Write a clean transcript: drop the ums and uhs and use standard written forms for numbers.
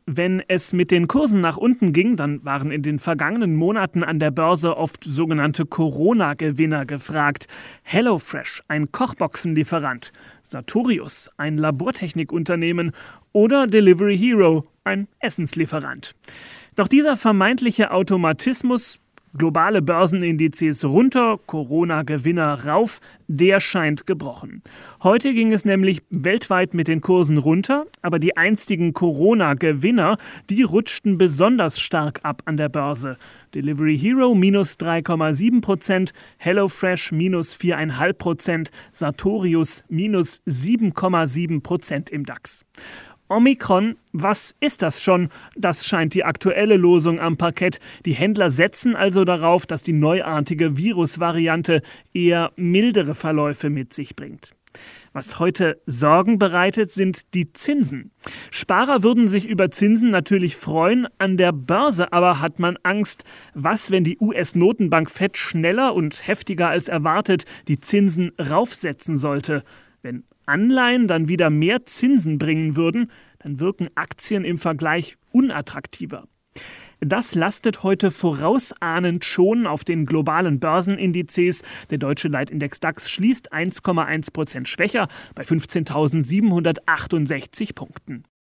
Wenn es mit den Kursen nach unten ging, dann waren in den vergangenen Monaten an der Börse oft sogenannte Corona-Gewinner gefragt. HelloFresh, ein Kochboxenlieferant, Sartorius, ein Labortechnikunternehmen oder Delivery Hero, ein Essenslieferant. Doch dieser vermeintliche Automatismus, globale Börsenindizes runter, Corona-Gewinner rauf, der scheint gebrochen. Heute ging es nämlich weltweit mit den Kursen runter, aber die einstigen Corona-Gewinner, die rutschten besonders stark ab an der Börse. Delivery Hero minus 3,7%, HelloFresh minus 4,5%, Sartorius minus 7,7% im DAX. Omikron, was ist das schon? Das scheint die aktuelle Losung am Parkett. Die Händler setzen also darauf, dass die neuartige Virusvariante eher mildere Verläufe mit sich bringt. Was heute Sorgen bereitet, sind die Zinsen. Sparer würden sich über Zinsen natürlich freuen, an der Börse aber hat man Angst. Was, wenn die US-Notenbank Fed schneller und heftiger als erwartet die Zinsen raufsetzen sollte? Wenn Anleihen dann wieder mehr Zinsen bringen würden, dann wirken Aktien im Vergleich unattraktiver. Das lastet heute vorausahnend schon auf den globalen Börsenindizes. Der deutsche Leitindex DAX schließt 1,1% schwächer bei 15.768 Punkten.